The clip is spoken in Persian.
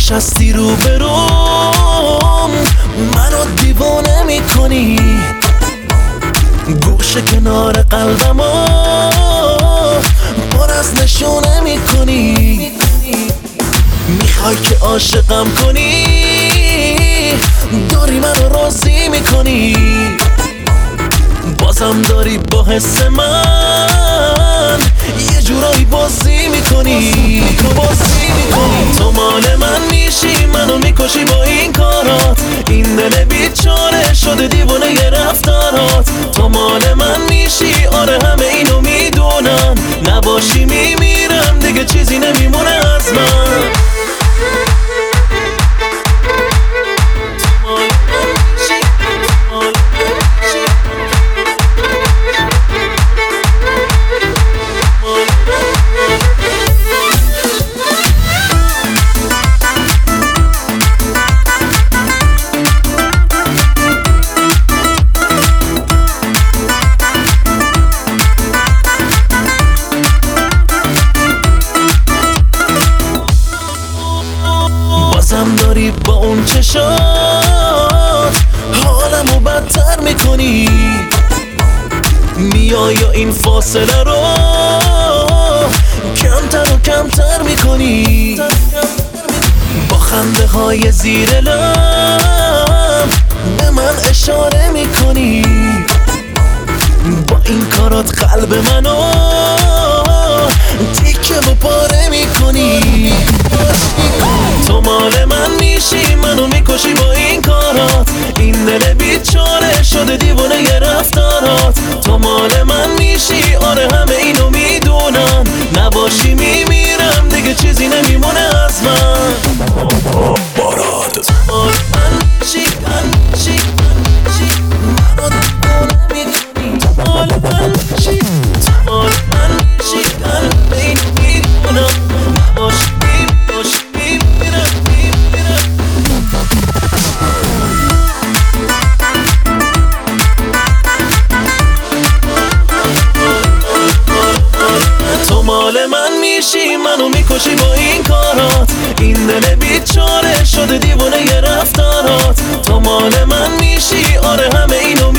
نشستی رو بروم منو دیوانه میکنی، گوشه کنار قلبمو پر از نشونه میکنی. میخوای که عاشقم کنی، داری منو راضی میکنی، بازم داری با حس من یه جورایی بازی میکنی. تو مال من میشی، منو میکشی با این کارات، این دل بیچاره شده دیوونه یه رفتارات. تو مال من میشی، آره همه اینو میدونم، نباشی میمیرم دیگه چیزی نمیمونه از من. بازم داری با اون چشات حالمو بدتر میکنی، میای یا این فاصله رو کمتر و کمتر میکنی، با خنده های زیر لب به من اشاره میکنی، با این کارات قلب منو تیکه و پاره میکنی. تو مال من میشی، منو میکشی با این کارات، این دل بیچاره شده دیوونه یه رفتارات. تو مال من میشی، آره همه اینو میدونم، نباشی میمیرم دیگه چیزی نمیمونه از من. باراد مال من میشی، منو دیوونه میکنی. تو مال من میشی، مال من میشی، اینو میدونم، نباشی منو میکشی با این کارات، این دل بیچاره شده دیوونه یه رفتارات. تو مال من میشی، آره همه اینو